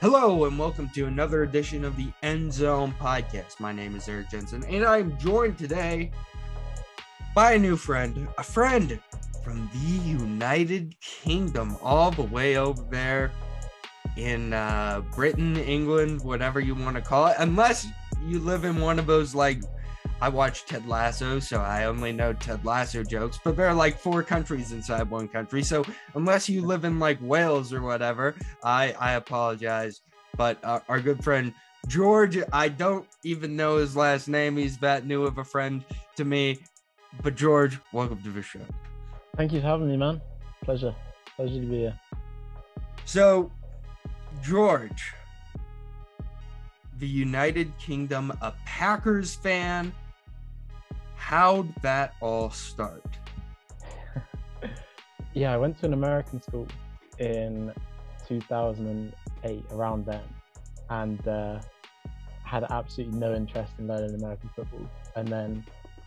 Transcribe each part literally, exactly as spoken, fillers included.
Hello and welcome to another edition of the End Zone Podcast. My name is Eric Jensen and I'm joined today by a new friend, a friend from the United Kingdom, all the way over there in uh, Britain, England, whatever you want to call it, unless you live in one of those, like, I watch Ted Lasso, so I only know Ted Lasso jokes, but there are like four countries inside one country. So unless you live in like Wales or whatever, I, I apologize. But uh, our good friend George, I don't even know his last name. He's that new of a friend to me. But George, welcome to the show. Thank you for having me, man. Pleasure. Pleasure to be here. So, George, the United Kingdom, a Packers fan. How'd that all start? Yeah, I went to an American school in two thousand eight, around then, and uh, had absolutely no interest in learning American football. And then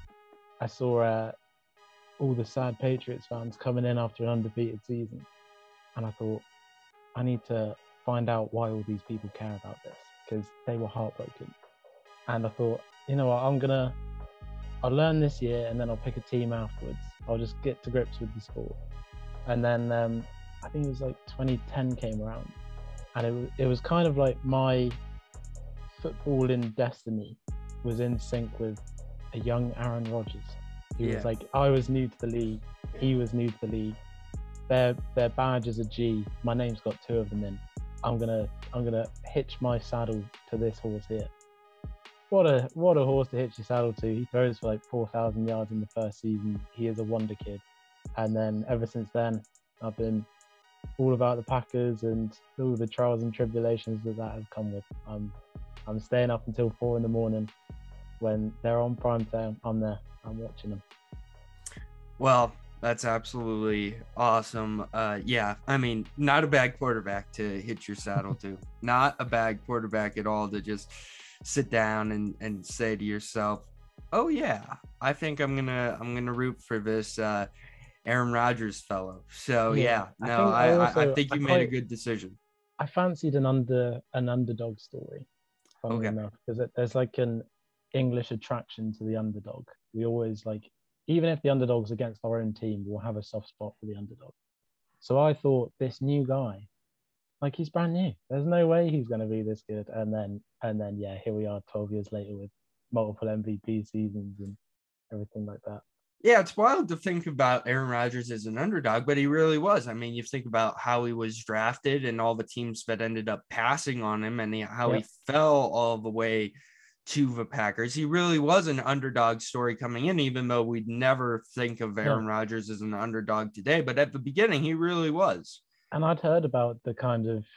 I saw uh, all the sad Patriots fans coming in after an undefeated season, and I thought, I need to find out why all these people care about this, because they were heartbroken. And I thought, you know what, I'm gonna I'll learn this year and then I'll pick a team afterwards. I'll just get to grips with the sport. And then um, I think it was like twenty ten came around, and it was, it was kind of like my football in destiny was in sync with a young Aaron Rodgers. He Yeah. was like, I was new to the league, he was new to the league. Their their badge is a G. My name's got two of them in. I'm gonna I'm gonna hitch my saddle to this horse here. What a what a horse to hitch your saddle to. He throws for like four thousand yards in the first season. He is a wonder kid. And then ever since then, I've been all about the Packers and all the trials and tribulations that that have come with. I'm, I'm staying up until four in the morning. When they're on prime time, I'm there. I'm watching them. Well, that's absolutely awesome. Uh, yeah, I mean, not a bad quarterback to hit your saddle to. Not a bad quarterback at all to just sit down and, and say to yourself, oh yeah, I think I'm gonna I'm gonna root for this uh, Aaron Rodgers fellow. So yeah, I no, think I, I I, also I think I you made a quite good decision. I fancied an under an underdog story, funnily Okay. enough, because there's like an English attraction to the underdog. We always like, even if the underdog's against our own team, we'll have a soft spot for the underdog. So I thought this new guy, like he's brand new. There's no way he's going to be this good. And then, and then, yeah, here we are, twelve years later with multiple M V P seasons and everything like that. Yeah, it's wild to think about Aaron Rodgers as an underdog, but he really was. I mean, you think about how he was drafted and all the teams that ended up passing on him and how Yep. he fell all the way to the Packers. He really was an underdog story coming in, even though we'd never think of Aaron No. Rodgers as an underdog today. But at the beginning, he really was. And I'd heard about the kind of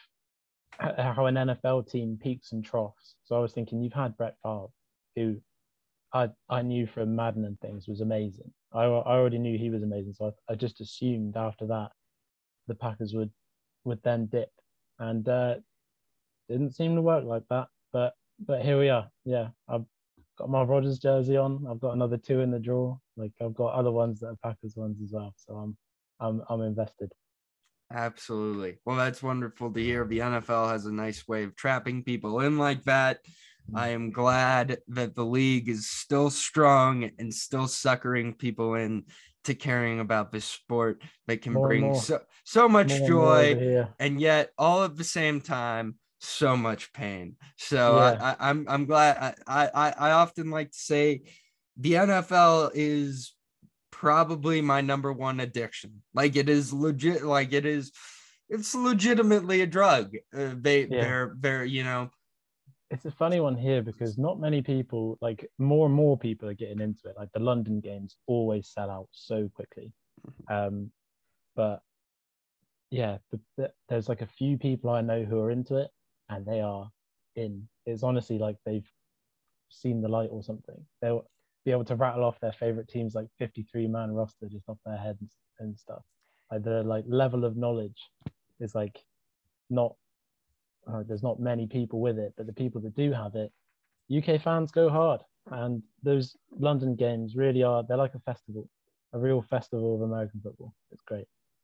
how an N F L team peaks and troughs. So I was thinking, you've had Brett Favre, who I I knew from Madden and things was amazing. I, I already knew he was amazing, so I, I just assumed after that the Packers would would then dip, and uh, didn't seem to work like that. But but here we are. Yeah, I've got my Rodgers jersey on. I've got another two in the drawer. Like I've got other ones that are Packers ones as well. So I'm I'm I'm invested. Absolutely. Well, that's wonderful to hear. The N F L has a nice way of trapping people in like that. I am glad that the league is still strong and still suckering people in to caring about this sport that can More and bring more. so, so much More and more joy over here. and yet all at the same time so much pain. So Yeah. I, I, I'm I'm glad. I, I I often like to say the N F L is probably my number one addiction. Like it is legit. Like it is. It's legitimately a drug. Uh, they Yeah. they're they're you know. It's a funny one here because not many people, like more and more people are getting into it. Like the London games always sell out so quickly. Um, but yeah, the, the, there's like a few people I know who are into it and they are in. It's honestly like they've seen the light or something. They'll be able to rattle off their favorite teams like fifty-three man roster just off their heads and stuff. Like the like level of knowledge is like not uh, there's not many people with it, but the people that do have it, U K fans go hard. And those London games really are, they're like a festival, a real festival of American football. It's great.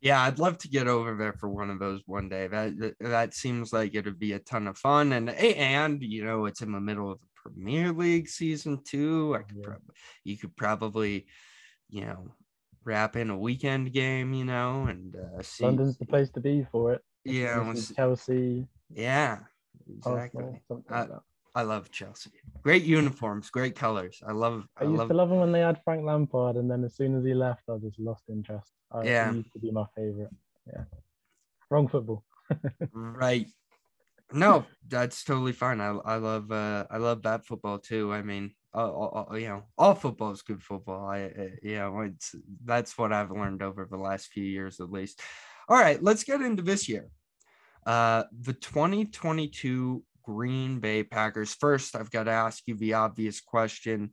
Yeah, I'd love to get over there for one of those one day. That that, that seems like it'd be a ton of fun, and and you know it's in the middle of the Premier League season too. I could Yeah. probably you could probably you know wrap in a weekend game, you know, and uh, see. London's the place to be for it. If you Yeah, want to see Chelsea, yeah, Arsenal, exactly. something I like that. I love Chelsea. Great uniforms, great colors. I love I I used love to love him when they had Frank Lampard, and then as soon as he left, I just lost interest. I, he yeah, used to be my favorite. Yeah, wrong football. right. No, that's totally fine. I I love uh I love that football too. I mean, uh, all, all- you know, all football is good football. I uh, you know, it's that's what I've learned over the last few years at least. All right, let's get into this year. Uh, the twenty twenty-two Green Bay Packers. First, I've got to ask you the obvious question.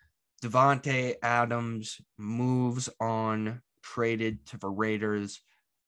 Davante Adams moves on, traded to the Raiders.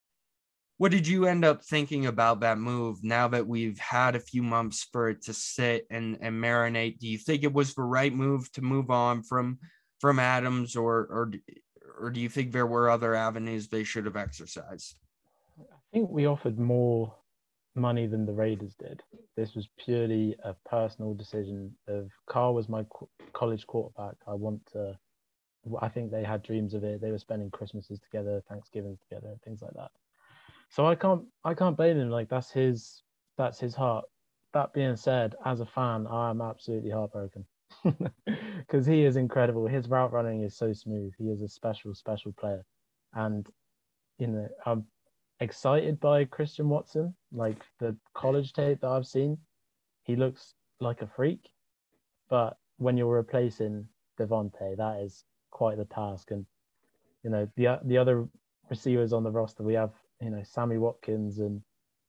What did you end up thinking about that move now that we've had a few months for it to sit and, and marinate? Do you think it was the right move to move on from from Adams, or or or do you think there were other avenues they should have exercised? I think we offered more money than the Raiders did. This was purely a personal decision of Carr was my co- college quarterback. I want to. I think they had dreams of it. They were spending Christmases together, Thanksgivings together, things like that. So I can't I can't blame him. Like that's his that's his heart. That being said, as a fan, I am absolutely heartbroken because he is incredible. His route running is so smooth. He is a special special player, and you know I'm excited by Christian Watson. Like the college tape that I've seen, he looks like a freak. But when you're replacing Devontae, that is quite the task. And you know the the other receivers on the roster, we have you know Sammy Watkins and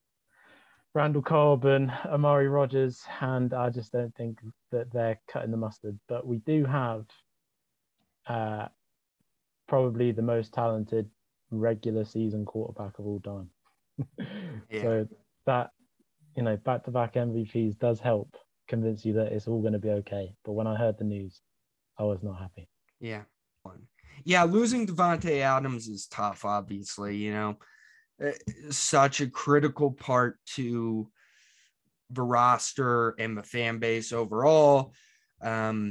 Randall Cobb and Amari Rogers, and I just don't think that they're cutting the mustard. But we do have uh, probably the most talented regular season quarterback of all time. Yeah, So that you know back to back M V Ps does help convince you that it's all going to be okay. But when I heard the news, I was not happy. yeah, yeah. Losing Devonte Adams is tough. Obviously, you know, such a critical part to the roster and the fan base overall. Um,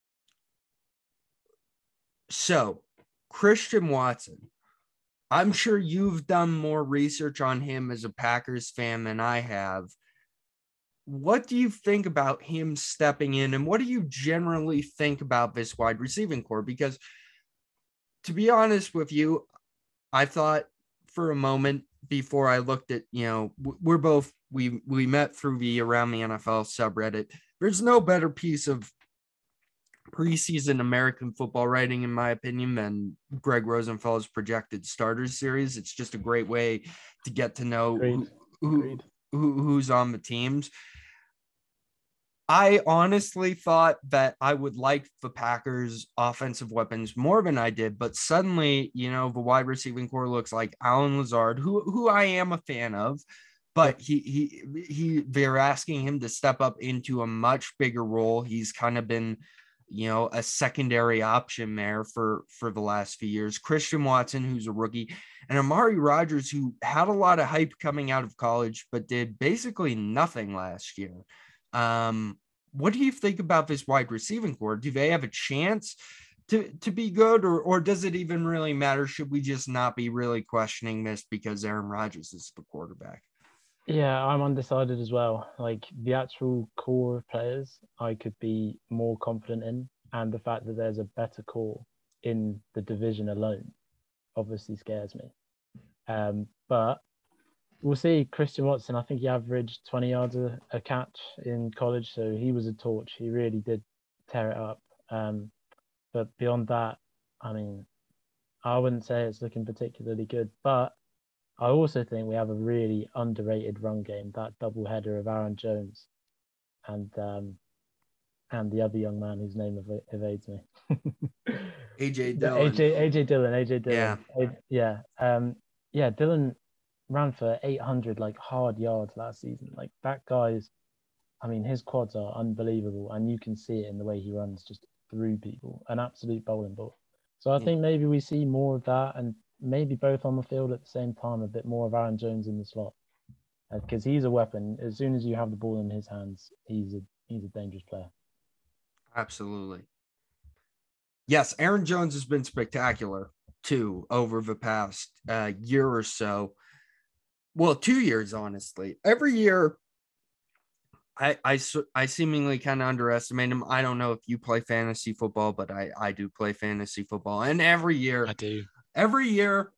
so, Christian Watson, I'm sure you've done more research on him as a Packers fan than I have. What do you think about him stepping in, and what do you generally think about this wide receiving core? Because to be honest with you, I thought for a moment before I looked at, you know, we're both we we met through the Around the N F L subreddit. There's no better piece of preseason American football writing, in my opinion, than Greg Rosenthal's projected starters series. It's just a great way to get to know Agreed. who, who, Agreed. who who's on the teams. I honestly thought that I would like the Packers' offensive weapons more than I did, but suddenly, you know, the wide receiving core looks like Alan Lazard, who who I am a fan of, but Yep. he he he they're asking him to step up into a much bigger role. He's kind of been, you know, a secondary option there for for the last few years. Christian Watson, who's a rookie, and Amari Rogers, who had a lot of hype coming out of college, but did basically nothing last year. Um, what do you think about this wide receiving core? Do they have a chance to to be good, or or does it even really matter? Should we just not be really questioning this because Aaron Rodgers is the quarterback? Yeah, I'm undecided as well. Like the actual core of players, I could be more confident in, and the fact that there's a better core in the division alone obviously scares me. Um, but we'll see. Christian Watson, I think he averaged twenty yards a, a catch in college, so he was a torch. He really did tear it up. Um, but beyond that, I mean, I wouldn't say it's looking particularly good, but I also think we have a really underrated run game. That double header of Aaron Jones and um, and the other young man whose name ev- evades me. A J The Dillon. A J A J Dillon, A J Yeah. Dillon. A- yeah. Um, yeah, Dillon ran for eight hundred like hard yards last season. Like that guy's I mean, his quads are unbelievable, and you can see it in the way he runs just through people. An absolute bowling ball. So I Yeah. think maybe we see more of that, and maybe both on the field at the same time, a bit more of Aaron Jones in the slot. Because uh, he's a weapon. As soon as you have the ball in his hands, he's a he's a dangerous player. Absolutely. Yes, Aaron Jones has been spectacular too over the past uh, year or so. Well, two years, honestly. Every year, I I, I seemingly kind of underestimate him. I don't know if you play fantasy football, but I, I do play fantasy football. And every year, I do. Every year,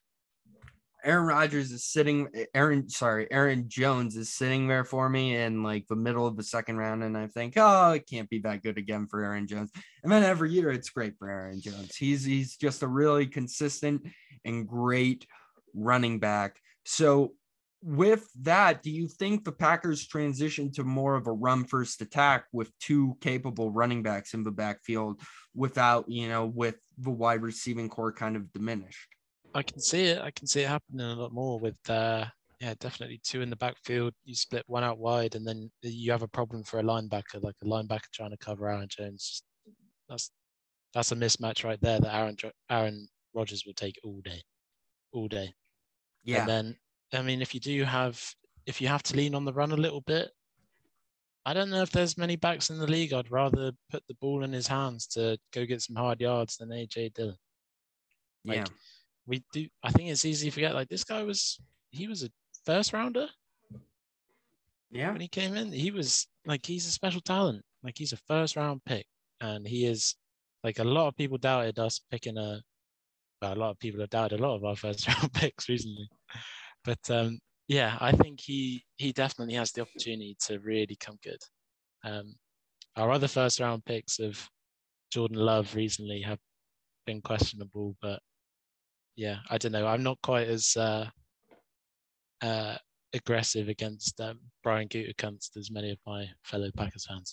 Aaron Rodgers is sitting, Aaron, sorry, Aaron Jones is sitting there for me in like the middle of the second round. And I think, oh, it can't be that good again for Aaron Jones. And then every year it's great for Aaron Jones. He's, he's just a really consistent and great running back. So with that, do you think the Packers transition to more of a run first attack with two capable running backs in the backfield without, you know, with the wide receiving core kind of diminished? I can see it. I can see it happening a lot more with, uh, yeah, definitely two in the backfield. You split one out wide, and then you have a problem for a linebacker, like a linebacker trying to cover Aaron Jones. That's that's a mismatch right there that Aaron Aaron Rodgers will take all day, all day. Yeah. And then, I mean, if you do have, if you have to lean on the run a little bit, I don't know if there's many backs in the league I'd rather put the ball in his hands to go get some hard yards than A J Dillon. Like, yeah. We do. I think it's easy to forget. Like this guy was, he was a first rounder. Yeah. When he came in, he was like he's a special talent. Like he's a first round pick, and he is like a lot of people doubted us picking a. Well, a lot of people have doubted a lot of our first round picks recently, but um, yeah, I think he he definitely has the opportunity to really come good. Um, our other first round picks of Jordan Love recently have been questionable, but. Yeah, I don't know. I'm not quite as uh, uh, aggressive against um, Brian Gutekunst as many of my fellow Packers fans.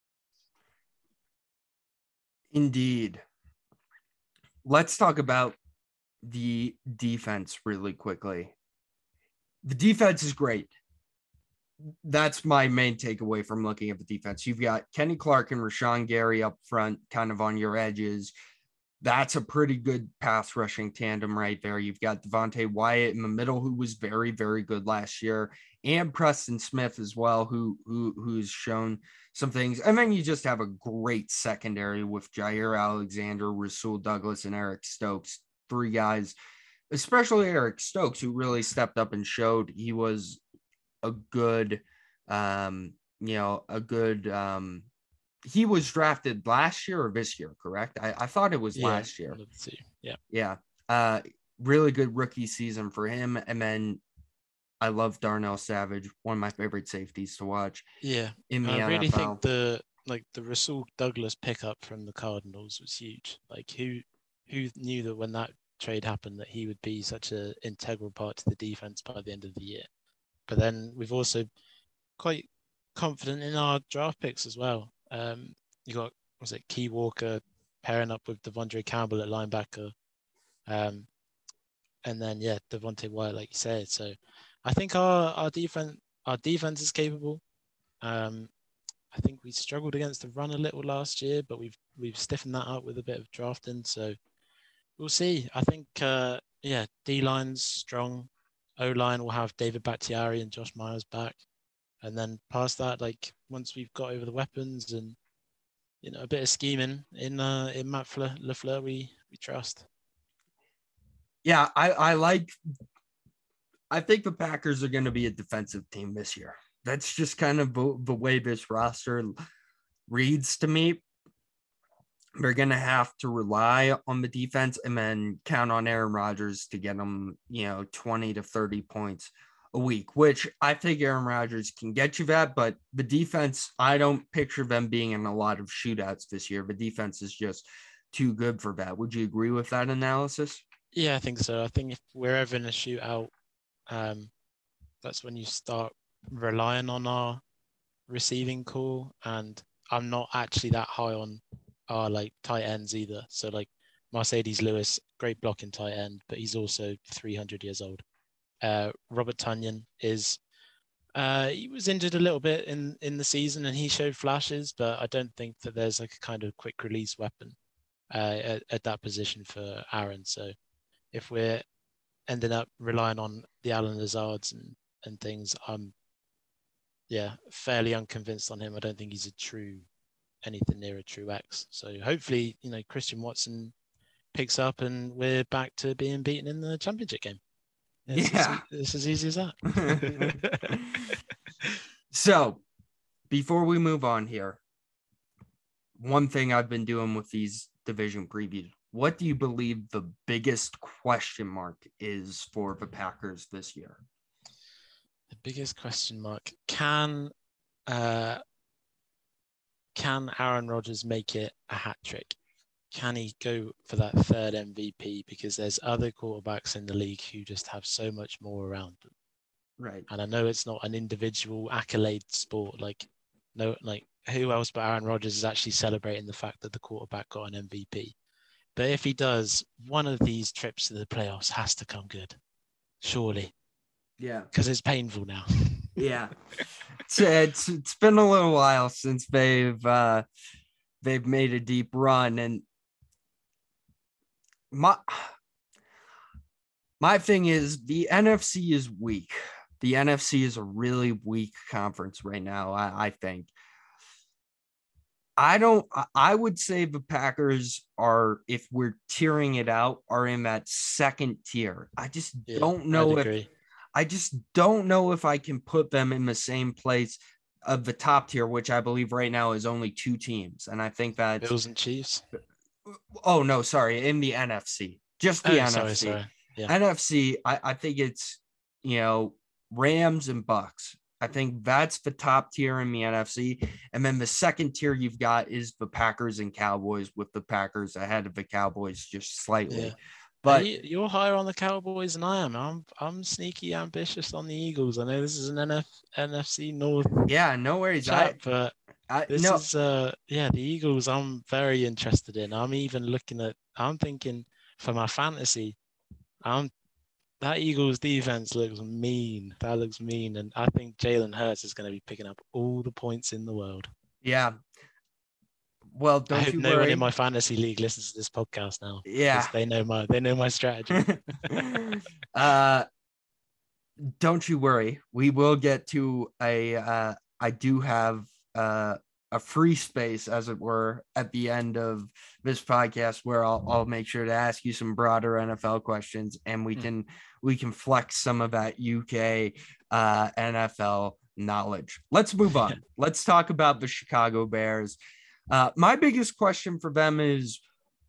Indeed. Let's talk about the defense really quickly. The defense is great. That's my main takeaway from looking at the defense. You've got Kenny Clark and Rashawn Gary up front, kind of on your edges. That's a pretty good pass rushing tandem right there. You've got Devontae Wyatt in the middle, who was very, very good last year, and Preston Smith as well, who, who who's shown some things. And then you just have a great secondary with Jaire Alexander, Rasul Douglas, and Eric Stokes. Three guys, especially Eric Stokes, who really stepped up and showed he was a good, um, you know, a good um, – he was drafted last year or this year, correct? I, I thought it was yeah, last year. Let's see. Yeah. Yeah. Uh, really good rookie season for him. And then I love Darnell Savage, one of my favorite safeties to watch. Yeah. In the I really N F L. think the like the Rasul Douglas pickup from the Cardinals was huge. Like who who knew that when that trade happened that he would be such an integral part to the defense by the end of the year. But then we've also quite confident in our draft picks as well. Um, you got, was it Key Walker pairing up with Devondre Campbell at linebacker. Um, and then, yeah, Devontae Wyatt, like you said. So I think our, our defense, our defense is capable. Um, I think we struggled against the run a little last year, but we've, we've stiffened that up with a bit of drafting. So we'll see. I think, uh, yeah, D-line's strong. O-line will have David Bakhtiari and Josh Myers back. And then past that, like once we've got over the weapons and you know a bit of scheming in uh, in Matt LaFleur, we we trust. Yeah, I I like. I think the Packers are going to be a defensive team this year. That's just kind of the, the way this roster reads to me. They're going to have to rely on the defense and then count on Aaron Rodgers to get them, you know, twenty to thirty points a week, which I think Aaron Rodgers can get you that, but the defense, I don't picture them being in a lot of shootouts this year. The defense is just too good for that. Would you agree with that analysis? Yeah, I think so. I think if we're ever in a shootout, um, that's when you start relying on our receiving core. And I'm not actually that high on our like tight ends either. So like Mercedes Lewis, great blocking tight end, but he's also three hundred years old. Uh, Robert Tonyan is, uh, he was injured a little bit in, in the season and he showed flashes, but I don't think that there's like a kind of quick release weapon uh, at, at that position for Aaron. So if we're ending up relying on the Alan Lazards and, and things, I'm yeah, fairly unconvinced on him. I don't think he's a true anything near a true X. So hopefully, you know, Christian Watson picks up and we're back to being beaten in the championship game. It's yeah. As, it's as easy as that. So before we move on here, one thing I've been doing with these division previews, what do you believe the biggest question mark is for the Packers this year? The biggest question mark, can uh, can Aaron Rodgers make it a hat trick? Can he go for that third M V P? Because there's other quarterbacks in the league who just have so much more around them. Right. And I know it's not an individual accolade sport. Like, no, like who else but Aaron Rodgers is actually celebrating the fact that the quarterback got an M V P? But if he does, one of these trips to the playoffs has to come good, surely. Yeah. Because it's painful now. Yeah. It's, it's it's been a little while since they've uh, they've made a deep run, and my my thing is the N F C is weak. The N F C is a really weak conference right now, I, I think. I don't, I would say the Packers are, if we're tiering it out, are in that second tier. I just Yeah, don't know I'd if, agree. I just don't know if I can put them in the same place of the top tier, which I believe right now is only two teams. And I think that's, Bills and Chiefs. oh no, sorry, in the N F C, just the Oh, N F C. sorry, sorry. Yeah. N F C, I, I think it's, you know, Rams and Bucks. I think that's the top tier in the N F C. And then the second tier you've got is the Packers and Cowboys, with the Packers ahead of the Cowboys just slightly. Yeah. But you, you're higher on the Cowboys than I am. I'm I'm sneaky ambitious on the Eagles. I know this is an N F, N F C North yeah, no worries. chat, I, but I this no, is uh yeah, the Eagles I'm very interested in. I'm even looking at I'm thinking for my fantasy, I'm that Eagles defense looks mean. That looks mean. And I think Jalen Hurts is going to be picking up all the points in the world. yeah. Well, I don't hope you no worry. one in my fantasy league listens to this podcast now. Yeah. They know my they know my strategy. uh don't you worry. We will get to a uh I do have uh a free space, as it were, at the end of this podcast where I'll I'll make sure to ask you some broader N F L questions, and we can we can flex some of that U K uh, N F L knowledge. Let's move on. Let's talk about the Chicago Bears. Uh, my biggest question for them is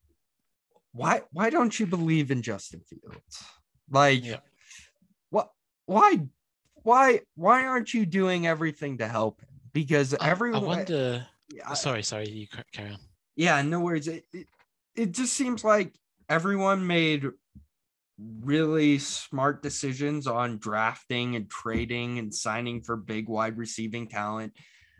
why why don't you believe in Justin Fields? Like, yeah. what why why why aren't you doing everything to help him? Because everyone, I wonder. I, sorry, sorry, you carry on. Yeah, no worries. It, it, it just seems like everyone made really smart decisions on drafting and trading and signing for big wide receiving talent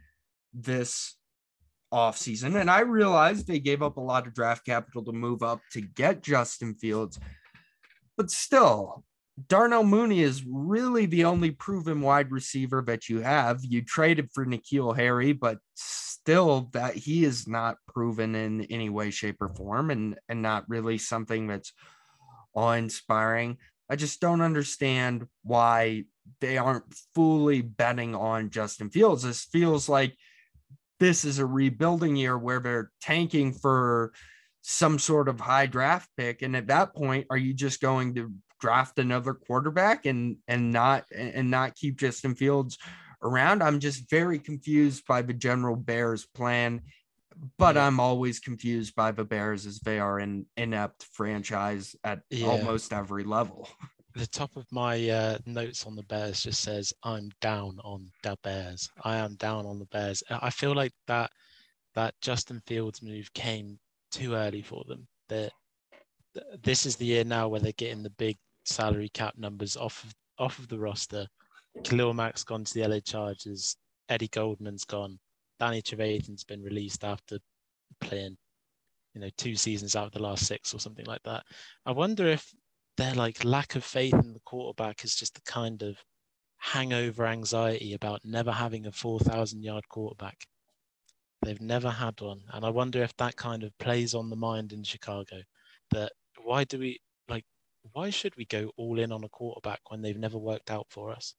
this offseason. And I realized they gave up a lot of draft capital to move up to get Justin Fields. But still, Darnell Mooney is really the only proven wide receiver that you have. You traded for N'Keal Harry, but still that he is not proven in any way, shape, or form, and, and not really something that's awe-inspiring. I just don't understand why they aren't fully betting on Justin Fields. This feels like this is a rebuilding year where they're tanking for some sort of high draft pick. And at that point, are you just going to draft another quarterback and and not and not keep Justin Fields around? I'm just very confused by the general Bears plan, but yeah. I'm always confused by the Bears, as they are an inept franchise at yeah. almost every level. The top of my uh, notes on the Bears just says, I'm down on the Bears. I am down on the Bears. I feel like that that Justin Fields move came too early for them. That this is the year now where they're getting the big salary cap numbers off of, off of the roster. Khalil Mack's gone to the L A Chargers. Eddie Goldman's gone. Danny Trevathan's been released after playing, you know, two seasons out of the last six or something like that. I wonder if their like lack of faith in the quarterback is just the kind of hangover anxiety about never having a four thousand yard quarterback. They've never had one. And I wonder if that kind of plays on the mind in Chicago. That why do we like why should we go all in on a quarterback when they've never worked out for us?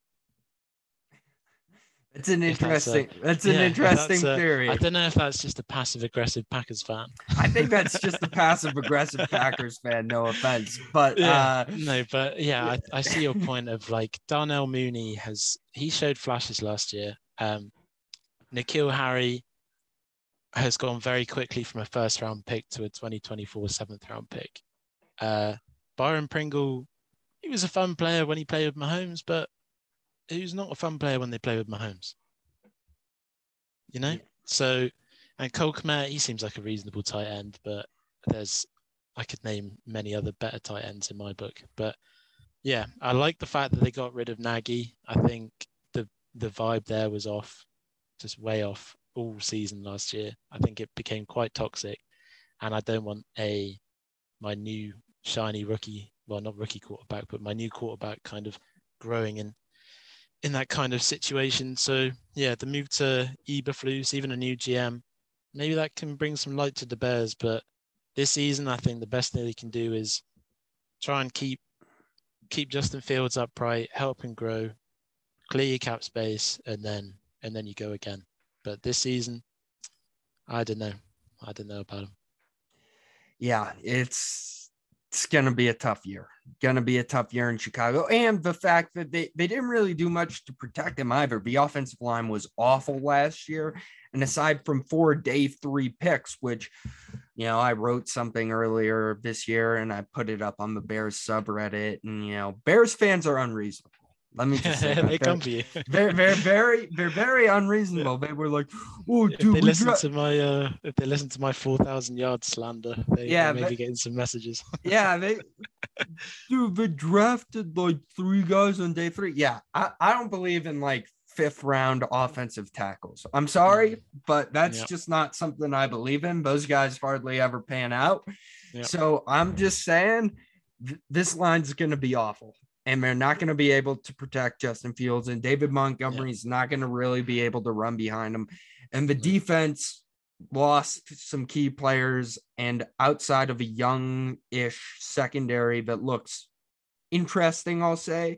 It's an If that's a- interesting. That's an Yeah, if interesting that's a- theory. I don't know if that's just a passive aggressive Packers fan. I think that's just a passive aggressive Packers fan. No offense, but Yeah, uh, no, but yeah, I, I see your point of like Darnell Mooney has he showed flashes last year. Um, N'Keal Harry has gone very quickly from a first round pick to a twenty twenty-four seventh round pick. Uh, Byron Pringle, he was a fun player when he played with Mahomes, but he was not a fun player when they play with Mahomes. You know, Yeah. so and Cole Kmet, he seems like a reasonable tight end, but there's I could name many other better tight ends in my book. But yeah, I like the fact that they got rid of Nagy. I think the the vibe there was off, just way off all season last year. I think it became quite toxic, and I don't want a my new shiny rookie, well, not rookie quarterback, but my new quarterback kind of growing in in that kind of situation. So yeah, the move to Eberflus, even a new G M, maybe that can bring some light to the Bears. But this season, I think the best thing they can do is try and keep keep Justin Fields upright, help him grow, clear your cap space, and then and then you go again. But this season, I don't know. I don't know about him. Yeah, it's it's gonna be a tough year. Gonna be a tough year in Chicago, and the fact that they they didn't really do much to protect him either. The offensive line was awful last year, and aside from four day three picks, which you know I wrote something earlier this year and I put it up on the Bears subreddit, and you know Bears fans are unreasonable. Let me just say that. They come for you. They're, they're very, they're very unreasonable. They were like, "Oh, If dude, they we listen dra- to my uh, if they listen to my four thousand yard slander, they, Yeah, they may but- be getting some messages. yeah, they, dude, they drafted like three guys on day three. Yeah, I, I don't believe in like fifth round offensive tackles. I'm sorry, Mm. but that's Yep. just not something I believe in. Those guys hardly ever pan out. Yep. So I'm just saying th- this line's going to be awful. And they're not going to be able to protect Justin Fields, and David Montgomery's not going to really be able to run behind him. And the defense lost some key players, and outside of a young-ish secondary that looks interesting, I'll say,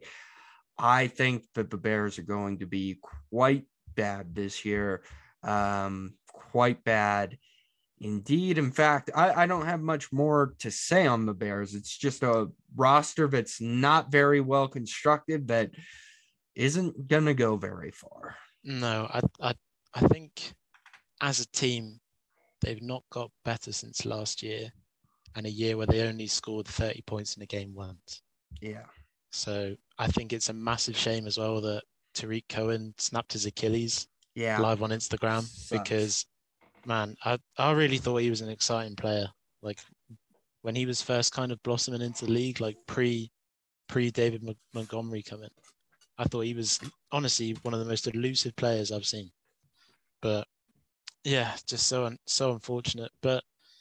I think that the Bears are going to be quite bad this year. Um, quite bad. Indeed. In fact, I, I don't have much more to say on the Bears. It's just a roster that's not very well constructed, that isn't going to go very far. No, I, I I think as a team, they've not got better since last year, and a year where they only scored thirty points in a game once. Yeah. So I think it's a massive shame as well that Tariq Cohen snapped his Achilles Yeah. live on Instagram, Sucks. because man, I, I really thought he was an exciting player. Like when he was first kind of blossoming into the league, like pre pre David Mon- Montgomery coming, I thought he was honestly one of the most elusive players I've seen. But yeah, just so un- so unfortunate. But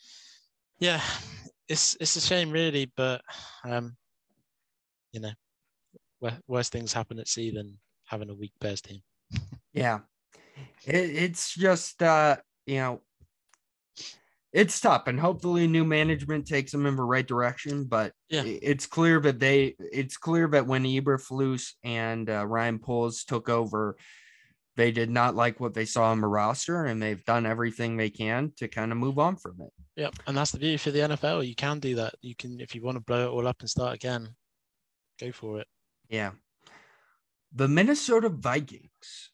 yeah, it's it's a shame really. But um, you know, wor- worse things happen at sea than having a weak Bears team. Yeah. It, it's just, uh, you know, it's tough, and hopefully new management takes them in the right direction. But Yeah. it- it's clear that they, it's clear that when Eberflus and uh, Ryan Poles took over, they did not like what they saw on the roster, and they've done everything they can to kind of move on from it. Yep, and that's the beauty for the N F L. You can do that. You can, if you want to blow it all up and start again, go for it. Yeah. The Minnesota Vikings.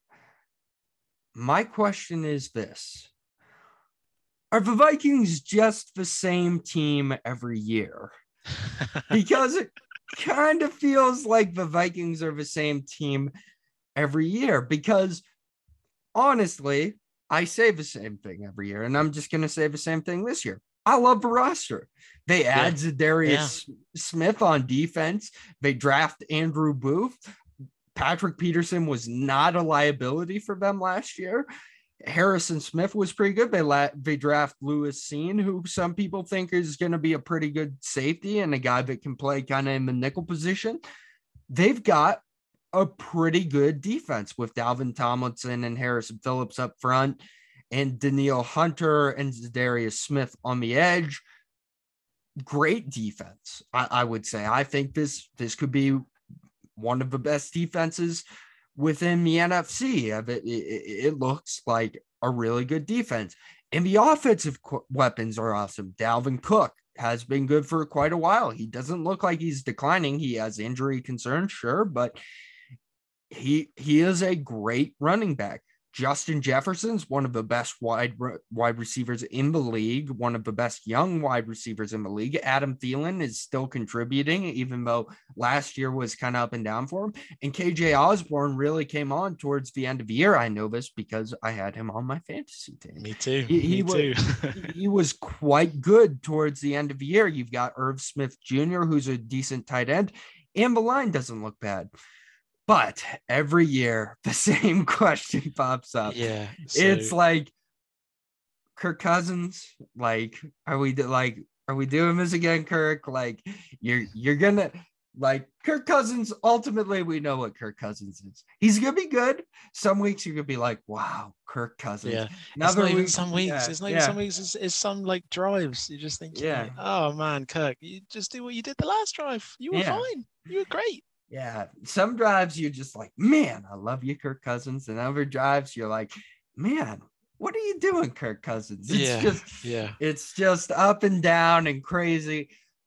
My question is this. Are the Vikings just the same team every year? Because it kind of feels like the Vikings are the same team every year. Because honestly, I say the same thing every year, and I'm just going to say the same thing this year. I love the roster. They add Yeah. Zadarius Smith on defense. They draft Andrew Booth. Patrick Peterson was not a liability for them last year. Harrison Smith was pretty good. They la- they draft Lewis Cine, who some people think is going to be a pretty good safety and a guy that can play kind of in the nickel position. They've got a pretty good defense with Dalvin Tomlinson and Harrison Phillips up front, and Danielle Hunter and Zadarius Smith on the edge. great defense. I, I would say. I think this this could be one of the best defenses within the N F C. It, it, it looks like a really good defense. And the offensive weapons are awesome. Dalvin Cook has been good for quite a while. He doesn't look like he's declining. He has injury concerns, sure, but he he is a great running back. Justin Jefferson's one of the best wide wide receivers in the league, one of the best young wide receivers in the league. Adam Thielen is still contributing, even though last year was kind of up and down for him. And K J Osborne really came on towards the end of the year. I know this because I had him on my fantasy team. Me too. He, he Me was, too. he was quite good towards the end of the year. You've got Irv Smith Junior, who's a decent tight end, and the line doesn't look bad. But every year, the same question pops up. Yeah. So... It's like, Kirk Cousins, like, are we like, are we doing this again, Kirk? Like, you're you're gonna like Kirk Cousins. Ultimately, we know what Kirk Cousins is. He's gonna be good. Some weeks you're gonna be like, wow, Kirk Cousins. Yeah. Another it's not week, even some weeks. yeah, it's not yeah. even some weeks. It's, it's some like drives. You're just thinking, Yeah. like, oh man, Kirk, you just do what you did the last drive. You were Yeah. fine. You were great. Yeah, some drives you're just like, man, I love you, Kirk Cousins. And other drives you're like, man, what are you doing, Kirk Cousins? It's yeah, just, yeah, it's just up and down and crazy.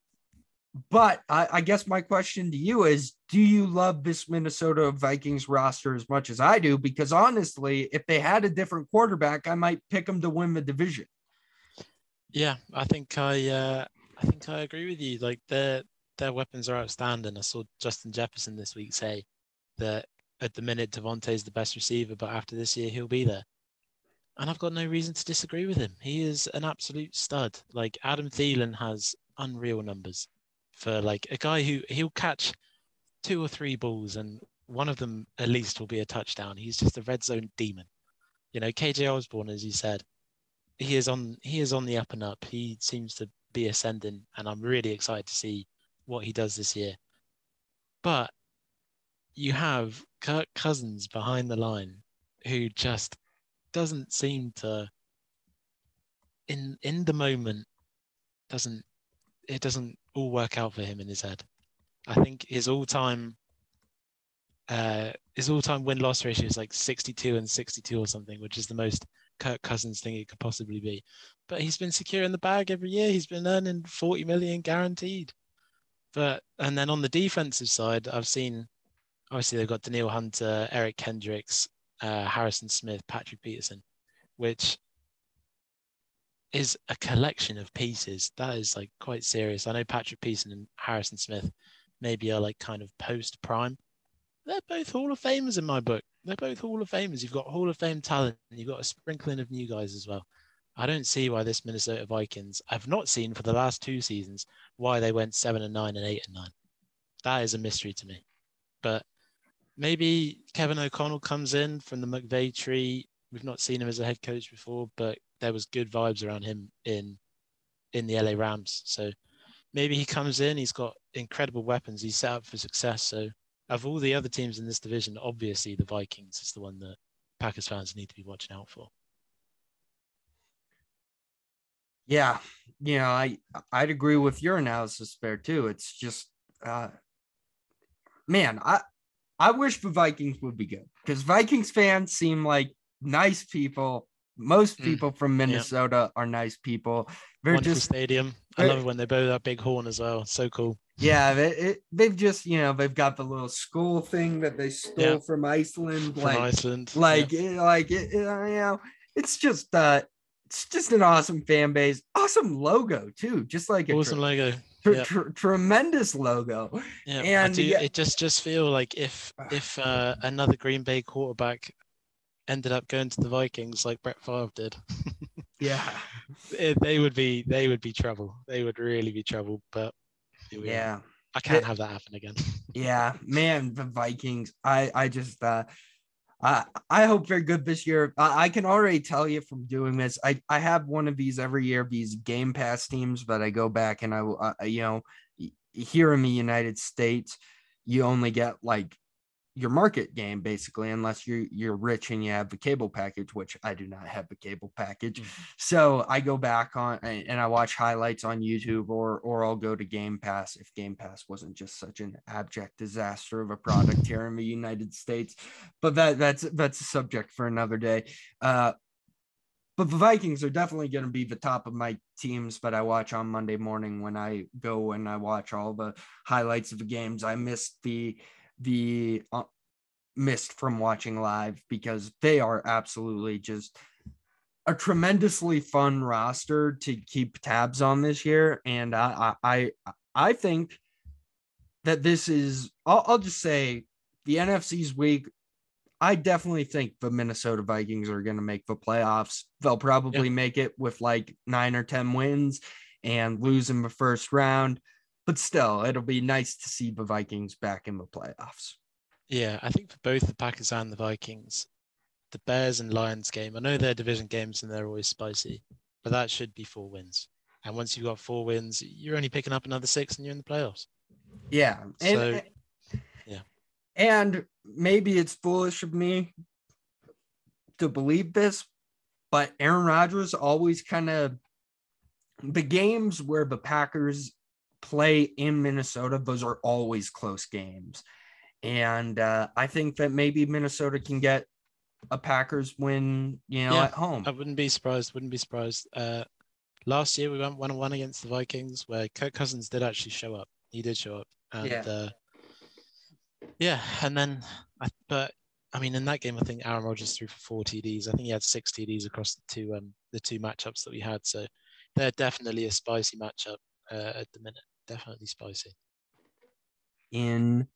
But I, I guess my question to you is, do you love this Minnesota Vikings roster as much as I do? Because honestly, if they had a different quarterback, I might pick them to win the division. Yeah, I think I, uh, I think I agree with you. Like their their weapons are outstanding. I saw Justin Jefferson this week say that at the minute Devontae's the best receiver, but after this year he'll be there. And I've got no reason to disagree with him. He is an absolute stud. Like Adam Thielen has unreal numbers for like a guy who he'll catch two or three balls and one of them at least will be a touchdown. He's just a red zone demon. You know, K J Osborne, as you said, he is on he is on the up and up. He seems to be ascending, and I'm really excited to see what he does this year. But you have Kirk Cousins behind the line who just doesn't seem to in in the moment doesn't it doesn't all work out for him in his head. I think his all-time uh his all-time win-loss ratio is like sixty-two and sixty-two or something, which is the most Kirk Cousins thing it could possibly be. But he's been securing the bag every year. He's been earning forty million guaranteed. But and then on the defensive side, I've seen obviously they've got Danielle Hunter, Eric Kendricks, uh, Harrison Smith, Patrick Peterson, which is a collection of pieces. That is like quite serious. I know Patrick Peterson and Harrison Smith maybe are like kind of post-prime. They're both Hall of Famers in my book. They're both Hall of Famers. You've got Hall of Fame talent and you've got a sprinkling of new guys as well. I don't see why this Minnesota Vikings, I've not seen for the last two seasons, why they went seven and nine and eight and nine. That is a mystery to me. But maybe Kevin O'Connell comes in from the McVay tree. We've not seen him as a head coach before, but there was good vibes around him in in the L A Rams. So maybe he comes in, he's got incredible weapons, he's set up for success. So of all the other teams in this division, obviously the Vikings is the one that Packers fans need to be watching out for. Yeah, you know, I I'd agree with your analysis there too. It's just, uh, man, I I wish the Vikings would be good because Vikings fans seem like nice people. Most people mm, from Minnesota yeah. are nice people. They're Wonderful just stadium. I love it when they blow that big horn as well. So cool. Yeah, they, it, they've just, you know, they've got the little school thing that they stole yeah. from Iceland. From like, Iceland. Like, yeah. it, like it, you know, it's just, uh, it's just an awesome fan base. Awesome logo too. Just like a awesome tr- logo. Tr- yeah. tr- tremendous logo. Yeah, and I do, yeah, it just just feel like if if uh, another Green Bay quarterback ended up going to the Vikings like Brett Favre did, yeah, it, they would be they would be trouble. They would really be trouble. But yeah, I can't it, have that happen again. Yeah, man, the Vikings. I I just uh, I I hope they're good this year. I, I can already tell you from doing this. I I have one of these every year. These Game Pass teams, but I go back and I uh, you know here in the United States, you only get like your market game, basically, unless you're you're rich and you have the cable package, which I do not have the cable package. Mm. So I go back on and I watch highlights on YouTube, or or I'll go to Game Pass if Game Pass wasn't just such an abject disaster of a product here in the United States. But that that's that's a subject for another day. Uh, but the Vikings are definitely going to be the top of my teams that I watch on Monday morning when I go and I watch all the highlights of the games. I missed the the uh, missed from watching live because they are absolutely just a tremendously fun roster to keep tabs on this year. And I I I, I think that this is, I'll, I'll just say the N F C's weak. I definitely think the Minnesota Vikings are going to make the playoffs. They'll probably yeah. make it with like nine or ten wins and lose in the first round. But still, it'll be nice to see the Vikings back in the playoffs. Yeah, I think for both the Packers and the Vikings, the Bears and Lions game, I know they're division games and they're always spicy, but that should be four wins. And once you've got four wins, you're only picking up another six and you're in the playoffs. Yeah. And, so, yeah. And maybe it's foolish of me to believe this, but Aaron Rodgers always kind of, the games where the Packers play in Minnesota, those are always close games. And uh, I think that maybe Minnesota can get a Packers win, you know, yeah, at home. I wouldn't be surprised. Wouldn't be surprised. Uh, last year we went one and one against the Vikings, where Kirk Cousins did actually show up. He did show up, and yeah, uh, yeah. And then, I, but I mean, in that game, I think Aaron Rodgers threw for four T Ds. I think he had six T Ds across the two um the two matchups that we had. So they're definitely a spicy matchup uh, at the minute. Definitely spicy. Indeed.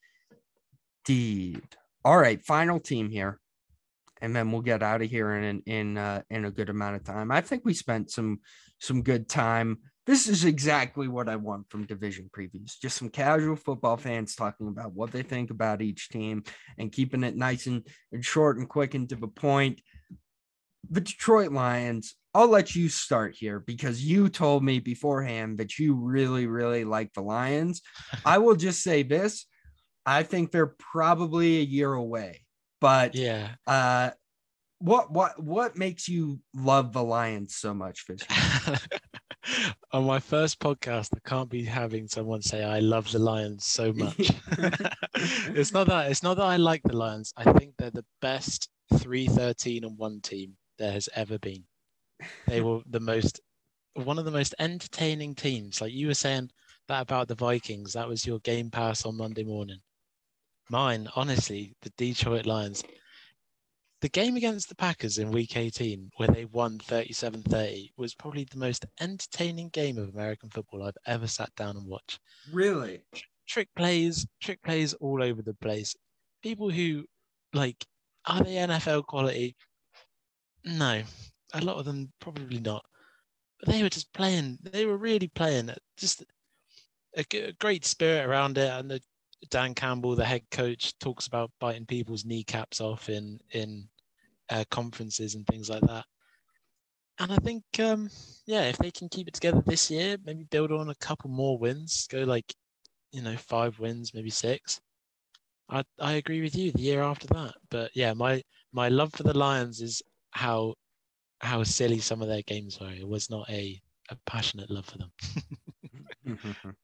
All right, final team here, and then we'll get out of here in in uh, in a good amount of time. I think we spent some some good time. This is exactly what I want from division previews. Just some casual football fans talking about what they think about each team and keeping it nice and, and short and quick and to the point. The Detroit Lions, I'll let you start here because you told me beforehand that you really, really like the Lions. I will just say this. I think they're probably a year away, but yeah. Uh, what what what makes you love the Lions so much, Fisher? On my first podcast, I can't be having someone say I love the Lions so much. It's not that. It's not that I like the Lions. I think they're the best three thirteen and one team there has ever been. They were the most, one of the most entertaining teams. Like you were saying that about the Vikings, that was your Game Pass on Monday morning. Mine, honestly, the Detroit Lions. The game against the Packers in week eighteen, where they won thirty-seven thirty, was probably the most entertaining game of American football I've ever sat down and watched. Really? Trick plays, trick plays all over the place. People who, like, are they N F L quality? No. A lot of them probably not. But they were just playing. They were really playing. Just a, a great spirit around it. And the Dan Campbell, the head coach, talks about biting people's kneecaps off in in uh, conferences and things like that. And I think, um, yeah, if they can keep it together this year, maybe build on a couple more wins, go like, you know, five wins, maybe six. I I agree with you. The year after that, but yeah, my my love for the Lions is how how silly some of their games were. It was not a a passionate love for them.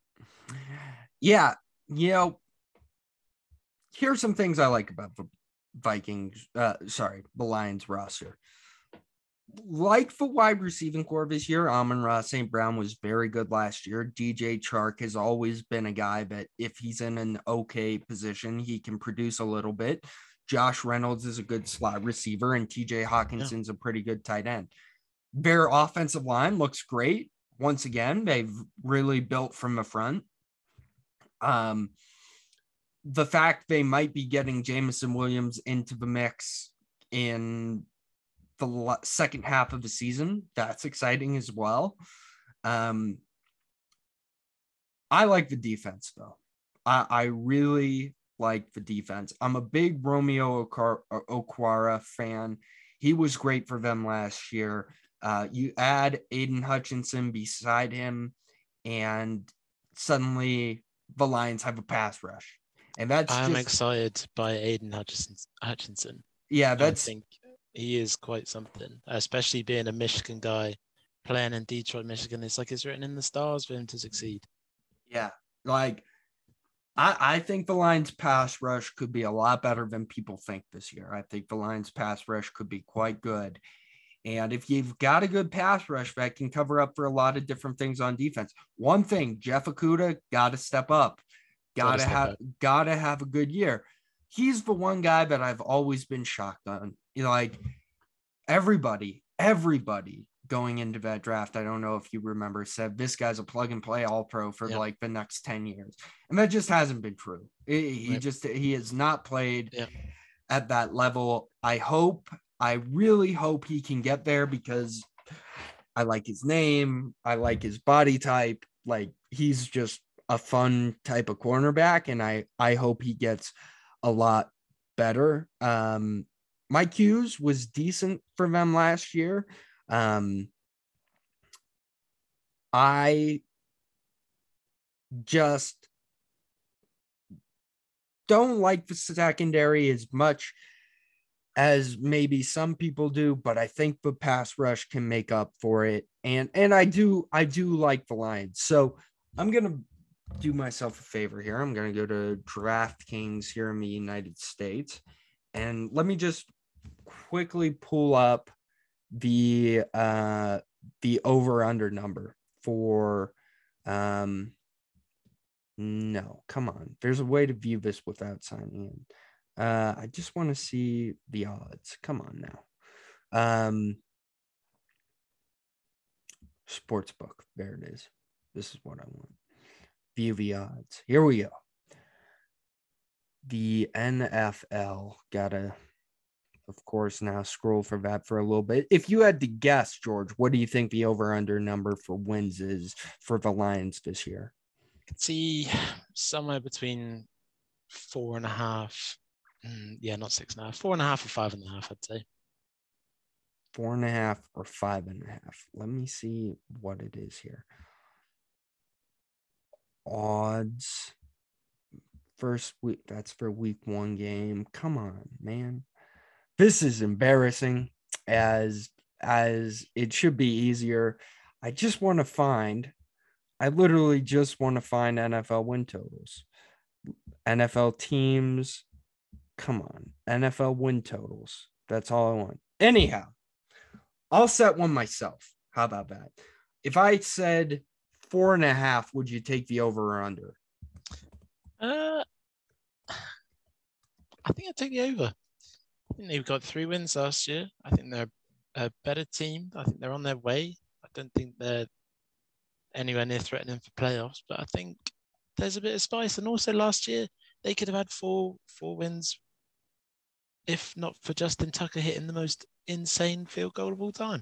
Yeah, you know. Here's some things I like about the Vikings, uh, sorry, the Lions roster. Like the wide receiving core this year, Amon-Ra Saint Brown was very good last year. D J Chark has always been a guy that if he's in an okay position, he can produce a little bit. Josh Reynolds is a good slot receiver, and T J Hawkinson's yeah. a pretty good tight end. Their offensive line looks great. Once again, they've really built from the front. Um, The fact they might be getting Jameson Williams into the mix in the second half of the season, that's exciting as well. Um, I like the defense, though. I, I really like the defense. I'm a big Romeo Okwara fan. He was great for them last year. Uh, you add Aiden Hutchinson beside him, and suddenly the Lions have a pass rush. And that's I'm just, excited by Aiden Hutchinson. Hutchinson. yeah, I that's, think he is quite something, especially being a Michigan guy playing in Detroit, Michigan. It's like it's written in the stars for him to succeed. yeah, like, I, I think the Lions pass rush could be a lot better than people think this year. I think the Lions pass rush could be quite good. And if you've got a good pass rush that can cover up for a lot of different things on defense, one thing, Jeff Okudah got to step up, got to have, got to have a good year. He's the one guy that I've always been shocked on. You know, like everybody, everybody going into that draft, I don't know if you remember, said this guy's a plug and play all pro for yep. like the next ten years. And that just hasn't been true. He right. just, he has not played yep. at that level. I hope, I really hope he can get there because I like his name. I like his body type. Like he's just a fun type of cornerback. And I, I hope he gets a lot better. Um, Mike Hughes was decent for them last year. Um, I just don't like the secondary as much as maybe some people do, but I think the pass rush can make up for it. And, and I do, I do like the Lions. So I'm going to do myself a favor here. I'm going to go to DraftKings here in the United States. And let me just quickly pull up the, uh, the over under number for, um, no, come on. There's a way to view this without signing in. Uh, I just want to see the odds. Come on now. Um, Sportsbook. There it is. This is what I want. View the odds. Here we go. The N F L. Gotta, of course, now scroll for that for a little bit. If you had to guess, George, what do you think the over-under number for wins is for the Lions this year? I could see somewhere between four and a half. Yeah, not six and a half. Four and a half or five and a half, I'd say. Four and a half or five and a half. Let me see what it is here. Odds. First week. That's for week one game. Come on, man. This is embarrassing as as it should be easier. I just want to find. I literally just want to find N F L win totals. N F L teams. Come on. N F L win totals. That's all I want. Anyhow, I'll set one myself. How about that? If I said four and a half, would you take the over or under? Uh, I think I'd take the over. I think they've got three wins last year. I think they're a better team. I think they're on their way. I don't think they're anywhere near threatening for playoffs, but I think there's a bit of spice. And also last year, they could have had four four wins if not for Justin Tucker hitting the most insane field goal of all time.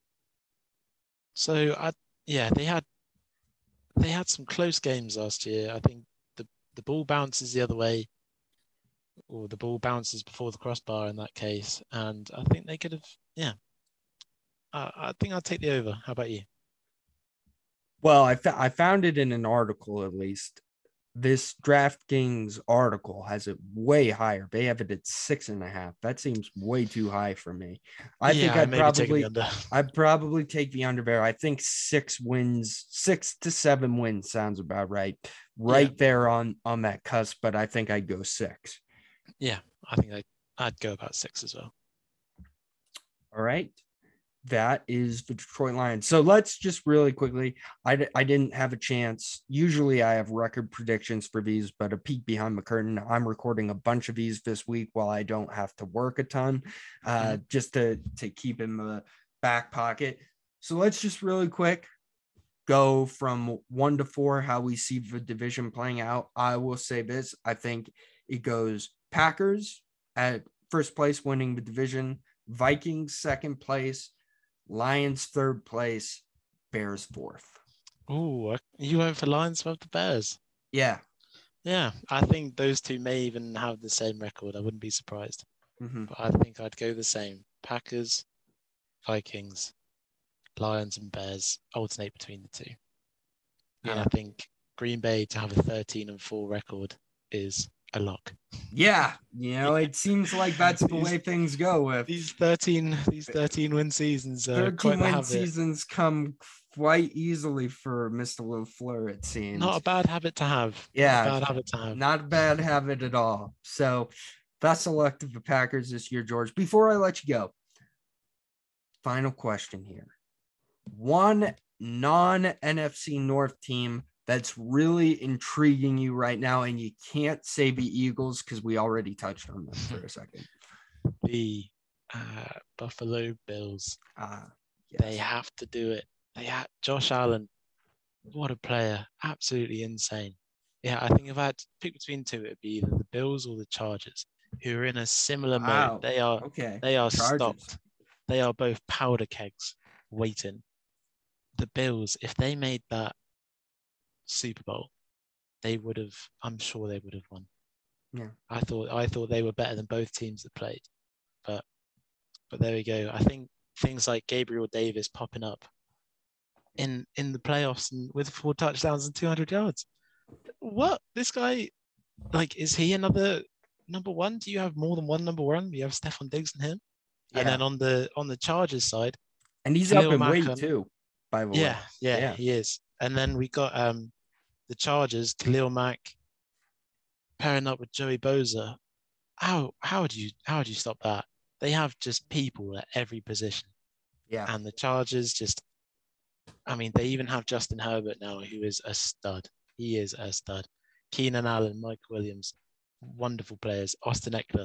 So I, yeah, they had they had some close games last year. I think the the ball bounces the other way, or the ball bounces before the crossbar in that case, and I think they could have. Yeah, I, I think I'll take the over. How about you? Well, I fa- I found it in an article at least. This DraftKings article has it way higher. They have it at six and a half. That seems way too high for me. I yeah, think I'd probably I'd probably take the under there. I think six wins, six to seven wins sounds about right. Right yeah. there on on that cusp, but I think I'd go six. Yeah, I think I'd, I'd go about six as well. All right. That is the Detroit Lions. So let's just really quickly, I, I didn't have a chance. Usually I have record predictions for these, but a peek behind the curtain. I'm recording a bunch of these this week while I don't have to work a ton, uh, mm-hmm. just to, to keep in the back pocket. So let's just really quick go from one to four, how we see the division playing out. I will say this. I think it goes Packers at first place, winning the division, Vikings second place, Lions third place, Bears fourth. Oh, you went for Lions above the Bears? Yeah. Yeah, I think those two may even have the same record. I wouldn't be surprised. Mm-hmm. But I think I'd go the same. Packers, Vikings, Lions and Bears alternate between the two. Yeah. And I think Green Bay to have a thirteen and four record is a lock. Yeah, you know, it seems like that's the way things go with These thirteen these thirteen win seasons. Uh, thirteen quite the win habit. seasons come quite easily for Mister LaFleur, it seems. Not a bad habit to have. Yeah, not a bad habit to have. Not a bad habit at all. So, best of luck to the Packers this year, George. Before I let you go, final question here: one non-N F C North team that's really intriguing you right now, and you can't say the Eagles because we already touched on them for a second. The uh, Buffalo Bills. Uh, yes. They have to do it. They have Josh Allen. What a player. Absolutely insane. Yeah, I think if I had to pick between two, it'd be either the Bills or the Chargers, who are in a similar Wow. mode. They are okay. They are Chargers. stocked. They are both powder kegs waiting. The Bills, if they made that Super Bowl, they would have, I'm sure they would have won. Yeah. I thought I thought they were better than both teams that played. But but there we go. I think things like Gabriel Davis popping up in in the playoffs and with four touchdowns and two hundred yards. What? This guy, like, is he another number one? Do you have more than one number one? You have Stephon Diggs and him. Yeah. And then on the on the Chargers side, and he's Khalil up in Mack weight on- too, by the way. yeah, yeah, Yeah. he is. And then we got um the Chargers, Khalil Mack pairing up with Joey Bosa. How how do you how do you stop that? They have just people at every position. Yeah. And the Chargers just, I mean, they even have Justin Herbert now, who is a stud. He is a stud. Keenan Allen, Mike Williams, wonderful players. Austin Eckler.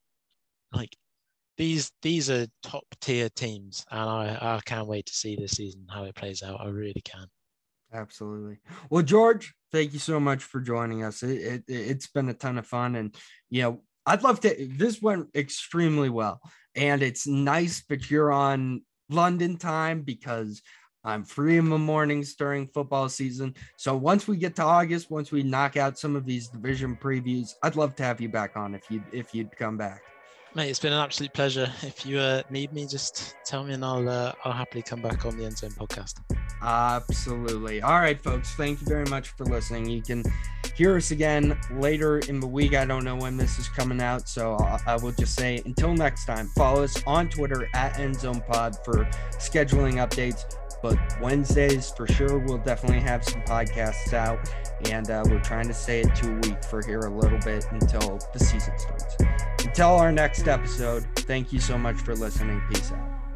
Like, these these are top tier teams, and I, I can't wait to see this season how it plays out. I really can. Absolutely. Well, George, thank you so much for joining us. It, it, it's been a ton of fun. And, you know, I'd love to, this went extremely well. And it's nice that you're on London time because I'm free in the mornings during football season. So once we get to August, once we knock out some of these division previews, I'd love to have you back on if you if you'd come back. Mate, it's been an absolute pleasure. If you uh, need me, just tell me and I'll uh, I'll happily come back on the End Zone podcast. Absolutely. All right, folks. Thank you very much for listening. You can hear us again later in the week. I don't know when this is coming out, so I, I will just say until next time, follow us on Twitter at EndZonePod for scheduling updates. But Wednesdays, for sure, we'll definitely have some podcasts out. And uh, we're trying to stay at two a week for here a little bit until the season starts. Until our next episode, thank you so much for listening. Peace out.